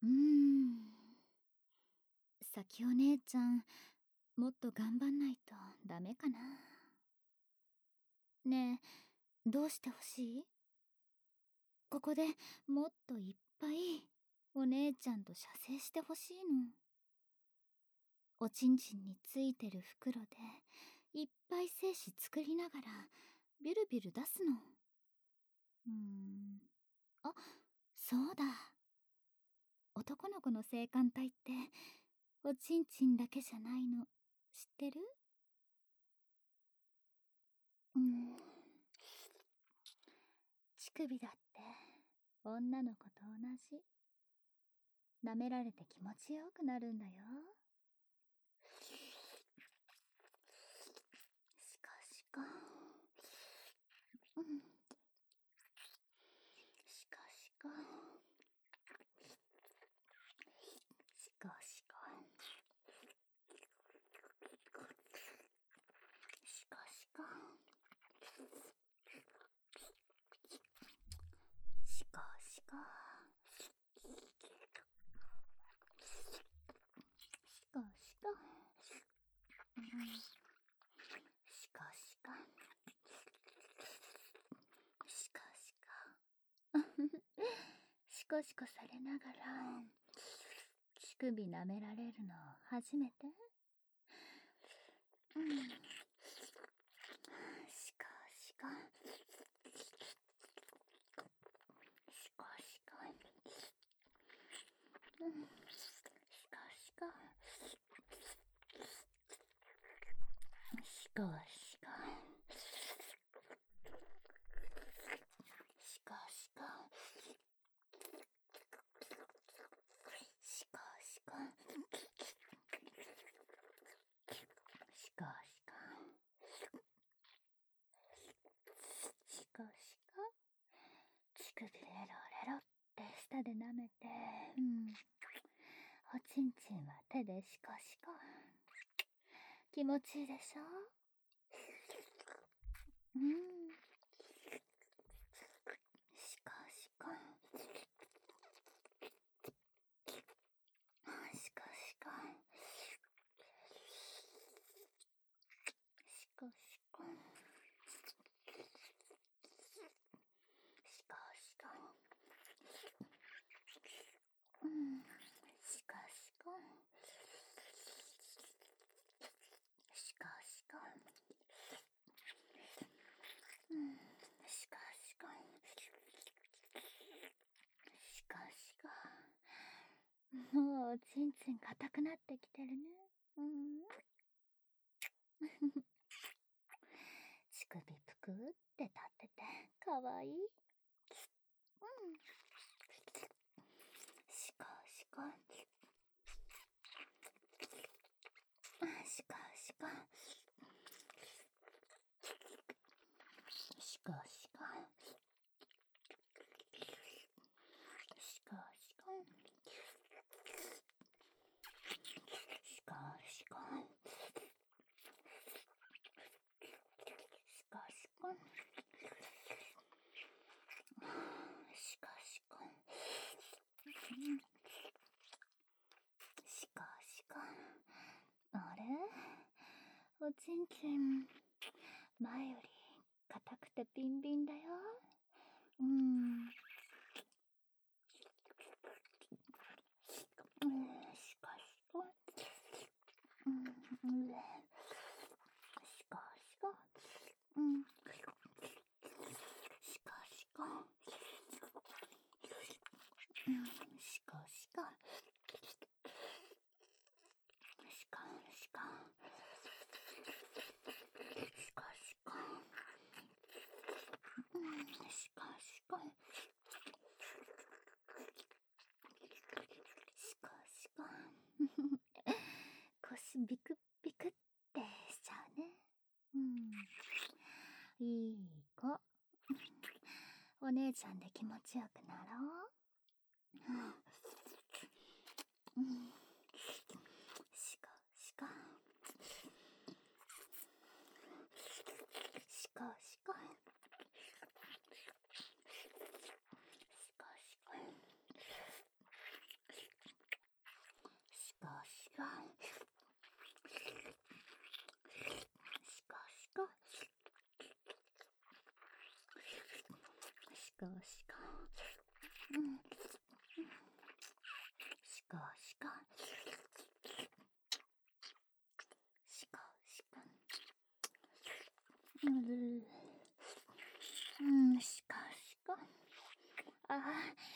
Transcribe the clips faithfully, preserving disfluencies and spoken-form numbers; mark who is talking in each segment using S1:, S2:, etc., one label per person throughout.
S1: うーん。さきお姉ちゃん、もっと頑張んないとダメかな。ねえ、どうしてほしい？ここでもっといっぱいお姉ちゃんと射精してほしいの。おちんちんについてる袋でいっぱい精子作りながらビュルビュル出すの。うーん。あ、そうだ。男の子の性感帯っておちんちんだけじゃないの知ってる？うん。乳首だって女の子と同じ。舐められて気持ちよくなるんだよ。しかしか。うん。しかしか。しかしか。しかしか。しかしか。しかしか。うん、しかしか。しかしか。しこしこされながら乳首舐められるの初めて？うん。しかしか。しかしか。うん。しかしか。しかしか。しかしか。しかしか。しかしか。しかしか。乳首レロレロって舌で舐めて、うん。おちんちんは手でシコシコ。気持ちいいでしょ？うん。シコシコ。シコシコ。シコシコ。シコシコ。うん。シコシコ。シコシコ。うん。シコシコ。シコシコ。もうおちんちん硬くなってきてるね。うん。乳首ぷくって立っててかわいい。うん。シコシコ。シコシコ。シコシコ。シコシコ。シコシコ。シコシコ。シコシコ。シコシコ。あれ？おちんちん前より硬くてビンビンだよ。うん。うん、シコシコ。うん、シコシコ。うん。シコシコ。うん、シコシコ。シコシコ。シコシコ。うん、シコシコ。シコシコ。腰ビクビクってしちゃうね。うん。いい子。お姉ちゃんで気持ちよくなろう。うん。シコシコ。シコシコ。シコシコ。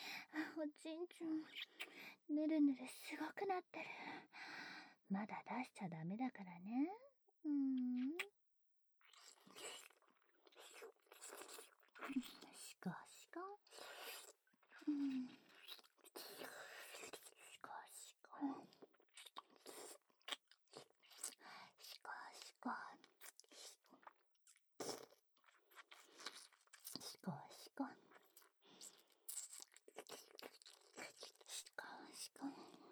S1: おちんちん、ぬるぬるすごくなってる。まだ出しちゃダメだからね。うーん。しかしか。うん。しかしか。しかしか。しかしか。しかしか。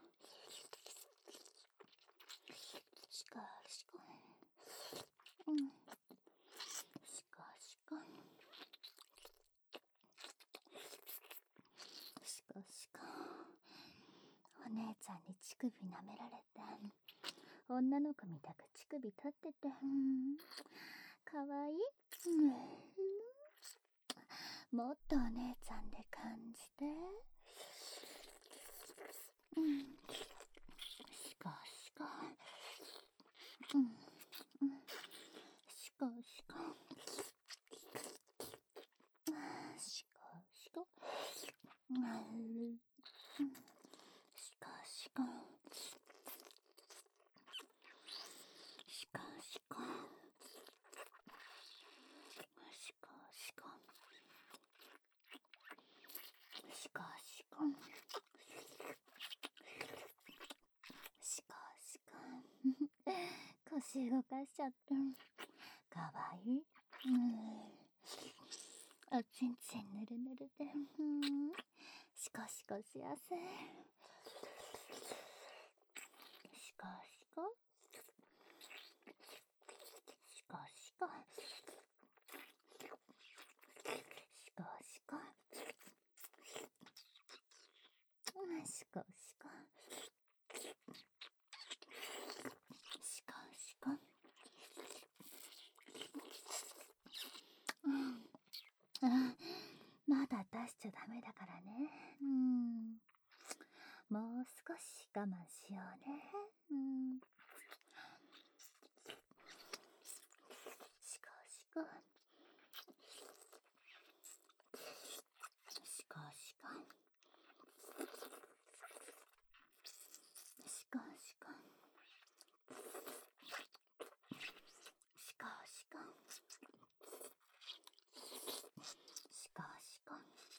S1: しかしか。うん。しかしか。しかしか。お姉ちゃんに乳首舐められて、女の子みたく乳首立ってて、うん、かわいい。うん、もっとお姉ちゃんで感じて。うん。しかしか。うん。うん。しかしか。しかしか。うん。しかしか。しかしか。しかしか。しかしか。しかしか。腰動かしちゃって。かわいい。うん。おちんちんぬるぬるで。うん。しかしかしやすい。しかしか。しかしか。しかしか。うん、しかしか。しかしか。うん。あ、まだ出しちゃダメだからね。うん。もう少し我慢しようね。うん。しかしか。しかしか。しかしか。しかしか。しかしか。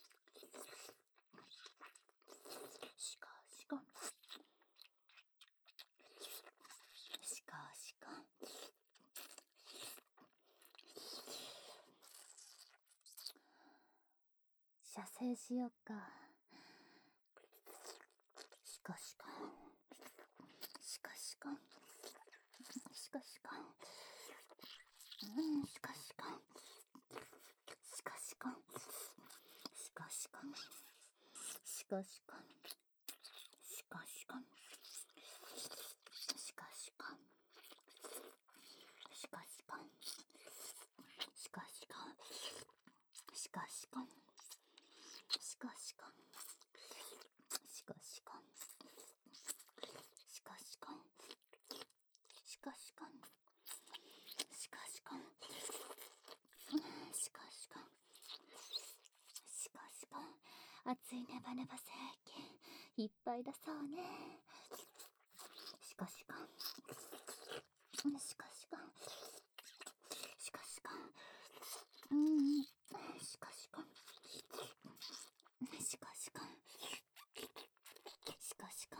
S1: しかしか。しかしか。射精しよっか。しかしか。しかしか。しかしか。うん、しかしか。しかしか。しかしか。しかしか。しかしか。しかしか。しかしか。しかしか。しかしか。しかしか。しかしか。しかしか。しかしか。しかしか。しかしか。しかしか。熱いネバネバ精液いっぱい出そうね。しかしか。しかしか。しかしか。うん。しかしか。しかしか。しかしか。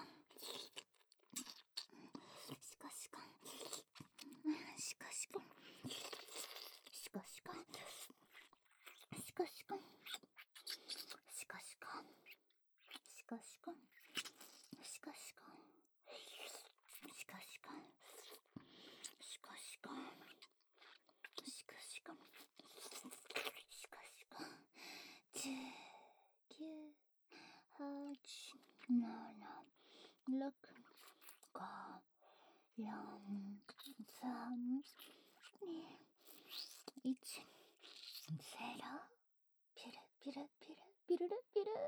S1: しかしか。しかしか。しかしか。しかしか。しかしか。しかしか。しかしか。しかしか。しかしか。しかしか。しかしか。じゅう、きゅう、はち、なな、ろく、ご、よん、さん、に、いち、ゼロ。ピルピルピルピルルピル。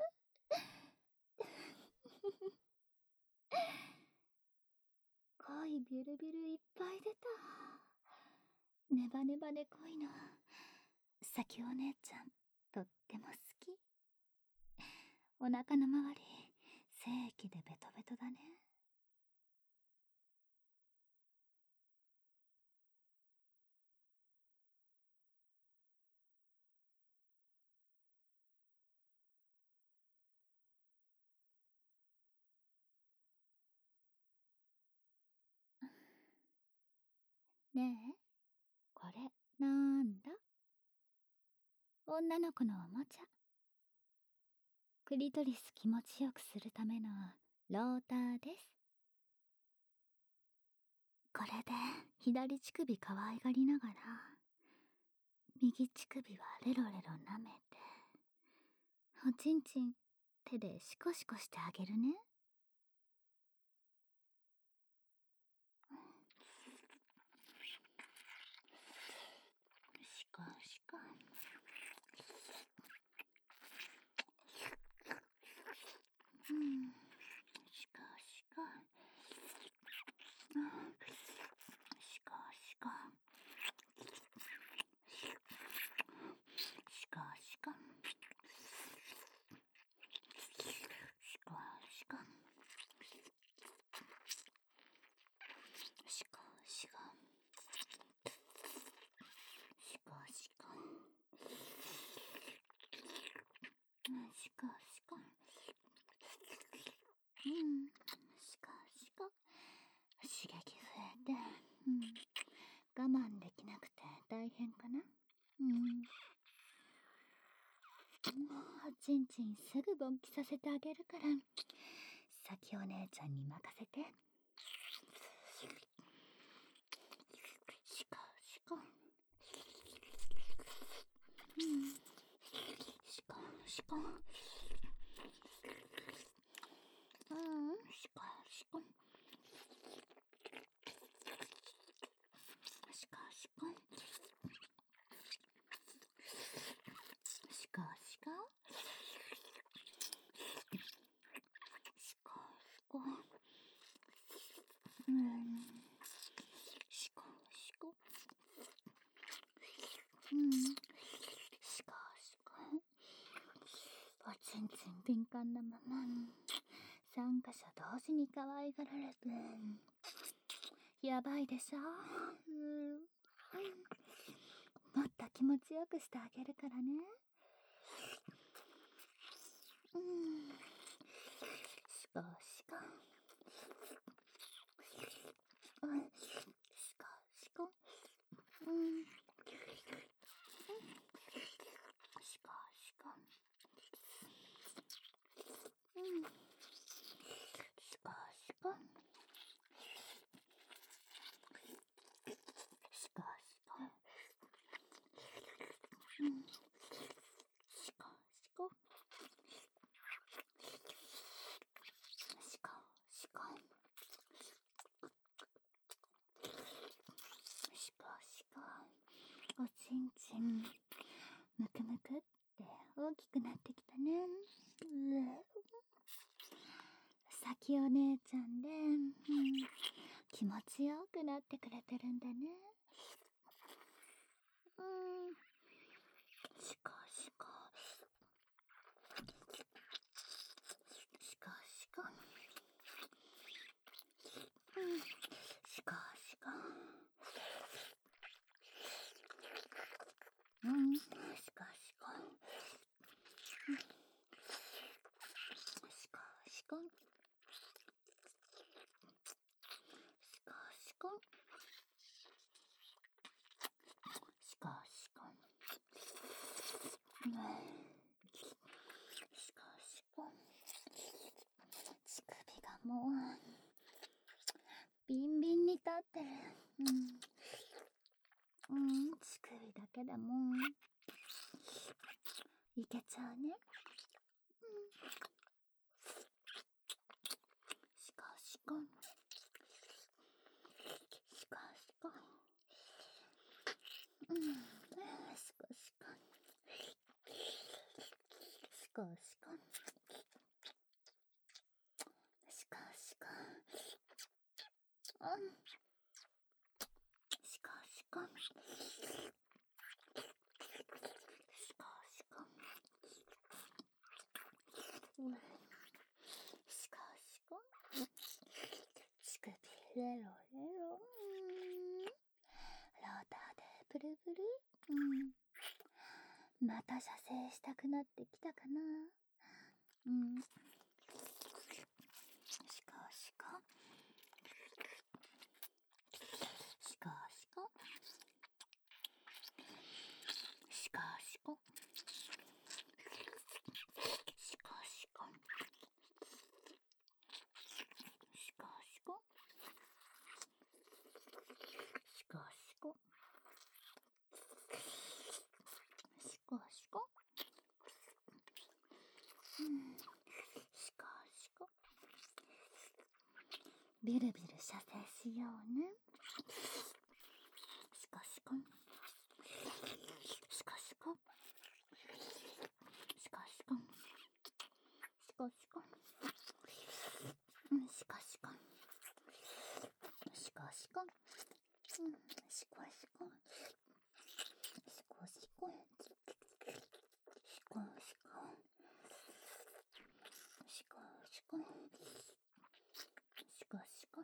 S1: 恋ビルビルいっぱい出た。ネバネバで恋の咲お姉ちゃんとっても好き。 お腹の周り、精液でベトベトだね。ねえ、これなんだ？女の子のおもちゃ。クリトリス気持ちよくするためのローターです。これで左乳首可愛がりながら、右乳首はレロレロ舐めて、おちんちん手でシコシコしてあげるね。シコシコ。うん。シコシコ。うん。シコシコ。シコシコ。シコシコ。シコシコ。シコシコ。シコシコ。うん。シコシコ。刺激増えて、うん。我慢できなくて大変かな。うん。おちんちんすぐ勃起させてあげるから、さきお姉ちゃんに任せて。シコシコ。うん。シコシコ。うん。シコシコ。シコシコ。シコシコ。シコシコ。うん。シコシコ。うん。シコシコ。おちんちん敏感なまま、三箇所同時に可愛がられて、やばいでしょ。うん。もっと気持ちよくしてあげるからね。うん。シコシコ。うん。シコシコ。うん。シコシコ。うん。シコシコ。シコシコ。うん。シコシコ。シコシコ。シコシコ。おちんちんむくむくって大きくなってきたね。うさきお姉ちゃんで、うん、気持ちよくなってくれてるんだね。うん。シコシコ。シコシコ。うん。シコシコ。うん。シコシコ。シコシコ。シコシコ。シコシコ。うん。シコシコ。乳首がもうビンビンに立ってる。うん。うん、乳首だけでもいけちゃうね。うん。シコシコ。シコシコ。うん。シコシコ。シコシコ。シコシコ。うん。シコシコ。シコシコ。うわ。 レロレロ、うん。ローターでブルブル、うん。また射精したくなってきたかな。うん。しかしか。しかしか。しかしか。しかしか。しかしか。しかしか。しかしか。うん。しかしか。ビルビル射精しようね。しかしか。しかしか。しかしか。しかしか。うん、しかしか。しかしか。うん、しかしか。しかしか。しかしか。しかしか。しかしか。しかしか。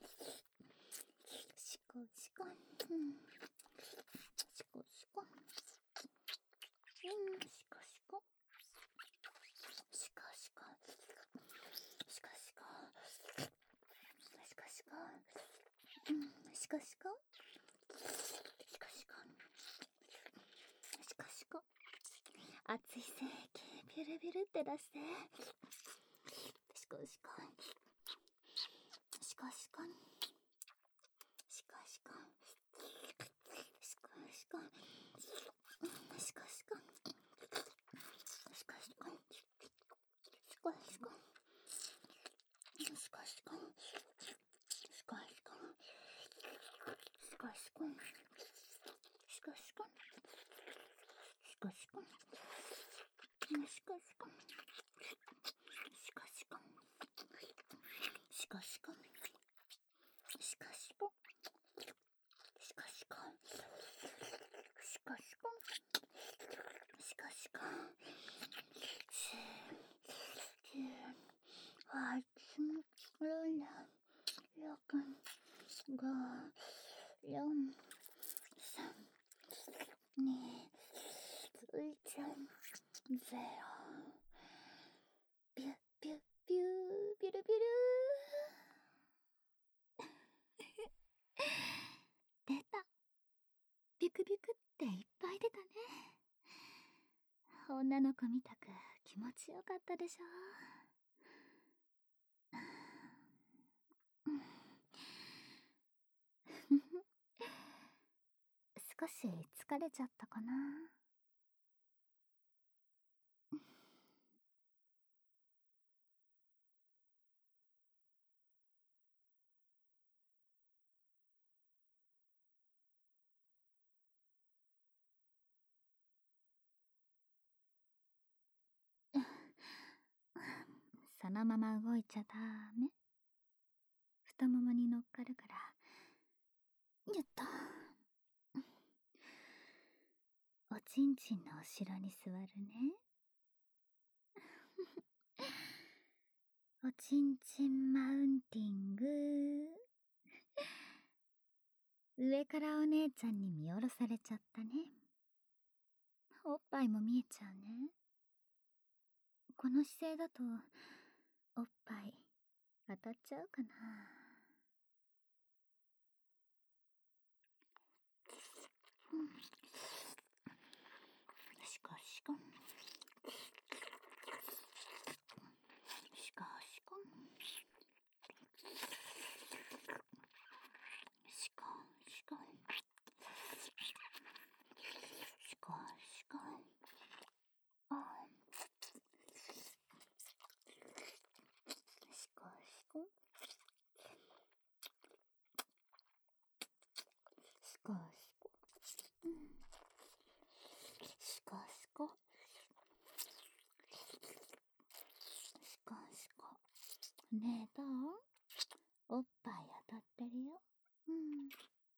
S1: しかしか。うん。しかしか。うん、しかしか。しかしか。しかしか。しかしか。うん、しかしか。しかしか。しかしか。熱い精液ビュルビュルって出して。しかしか。しかしか。しかしか。しかしか。しかしか。しかしか。しかしか。しかしか。しかしか。しかしか。しかしか。しかしか。しかしか。しかしか。しかしか。しかしか。しかしか。しかしか。しかしか。しきゅう、はち、ろく、ろく、ご、よん、さん、に、いち、ゼロ。ビュッビュッビュー、ビルビルー。出た。ビュクビュクっていっぱい出たね。女の子みたく気持ちよかったでしょ。少し疲れちゃったかな。そのまま動いちゃダメ。太ももに乗っかるから。やった。おちんちんの後ろに座るね。おちんちんマウンティング。上からお姉ちゃんに見下ろされちゃったね。おっぱいも見えちゃうね。この姿勢だとおっぱい当たっちゃうかな。うん、しかしかしかしかしかしかしかしかあしかしかしかしかうんしかしかしかしかねえどう？おっぱい当たってるよ。うん。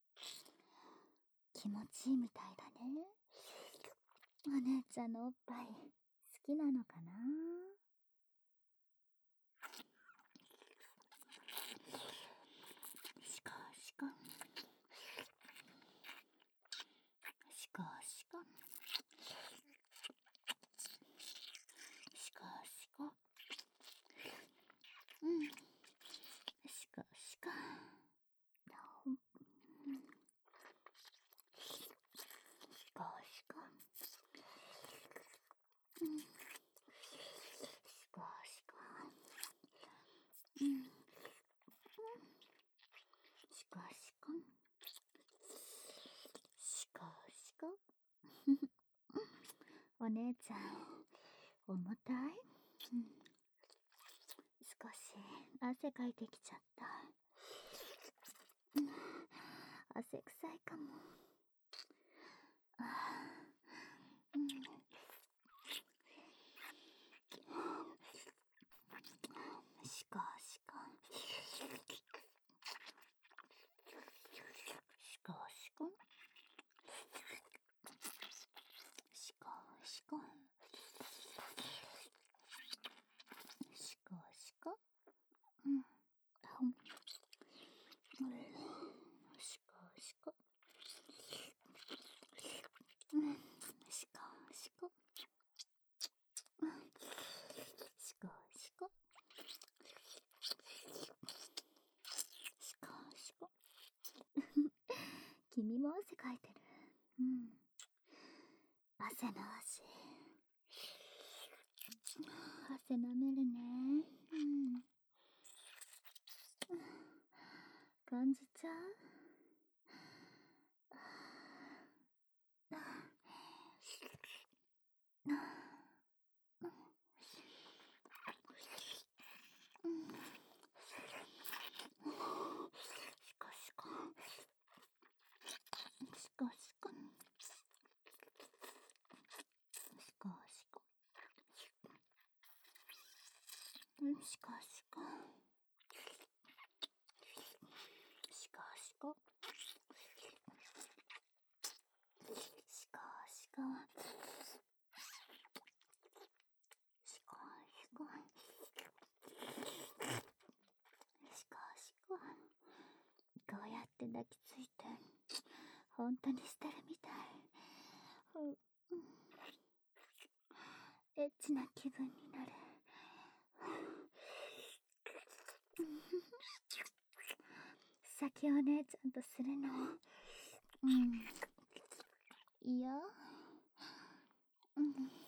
S1: 気持ちいいみたいだね。お姉ちゃんのおっぱい好きなのかな。 うん。しかしか。しかしか。お姉ちゃん、重たい？うん。少し汗かいてきちゃった。うん、汗臭いかも。あー、うん。しかしか。しかしか。しかしか。しかしか。うん。うん。しかしか。うん。しかしか。うん。しかしか。しかしか。君も汗かいてる。うん。汗の足。汗なめるね。うん。感じちゃう？うん。しかしか。しかしか。しかしか。うん、しかしか。しかしか。しかしか。しかしか。しかしか。こうやって抱きついて本当にしてるみたい。うん、エッチな気分になる。先お姉ちゃんとするの。うん。いいよ。うん。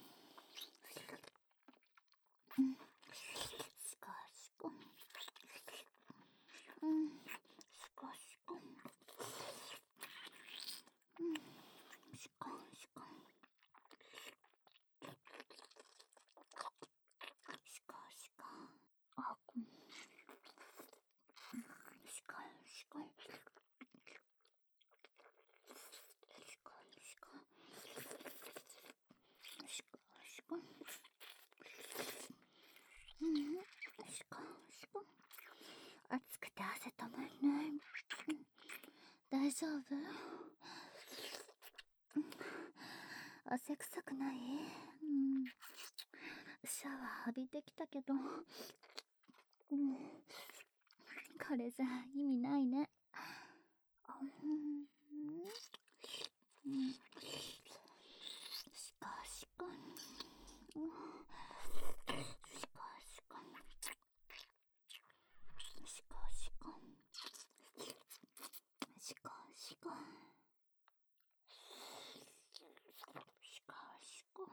S1: うん。しかしか。うん。しかしか。うん。しかしか。しかしか。あ、うん。しかしか。しかしか。しかしか。うん。しかしか。暑くて汗止まんない。うん、大丈夫？うん、汗臭くない？うん。シャワー浴びてきたけど、うん、これじゃ意味ないね。うん。うん。しかしか。うん。しかしか。しかしか。しかしか。しかしか。しか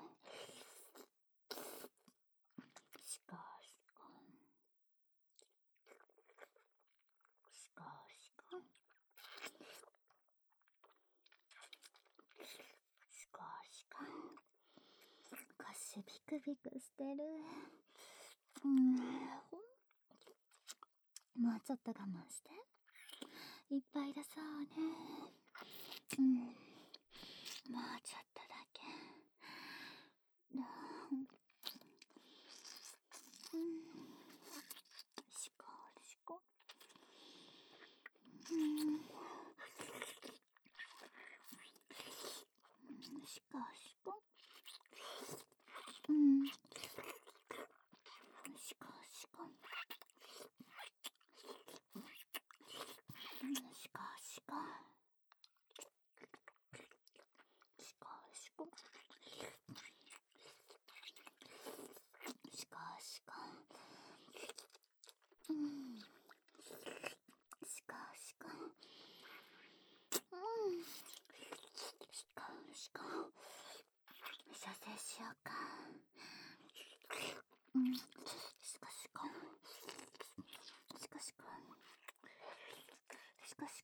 S1: しか。しかしか。しかしか。腰ビクビクしてる。うん。もうちょっと我慢して。いっぱい出そうね。うん。もうちょっとだけ。うん。うん。しこしこ。うん。しこしこ。うん。しこしこ。しこしこ。しこしこ。しこしこ。うん。しこしこ。うん。しこしこ。射精しようか。うん。しこしこ。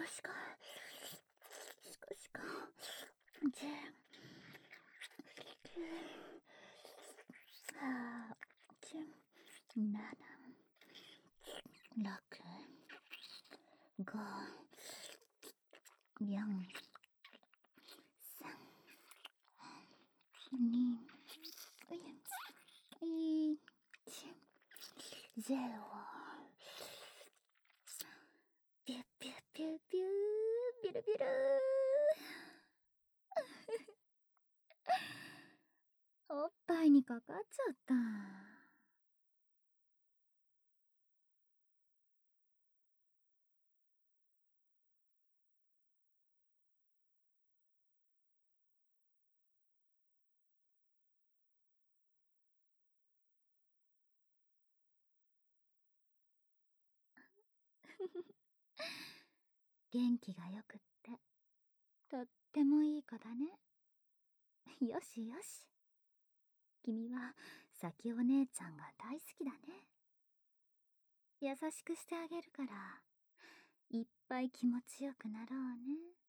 S1: コシコシコシコじゅうきゅうはちななろくごよんさんにいちゼロピュッピュッピュッピュービルビルおっぱいにかかっちゃった。元気がよくってとってもいい子だね。よしよし、君はさきお姉ちゃんが大好きだね。優しくしてあげるからいっぱい気持ちよくなろうね。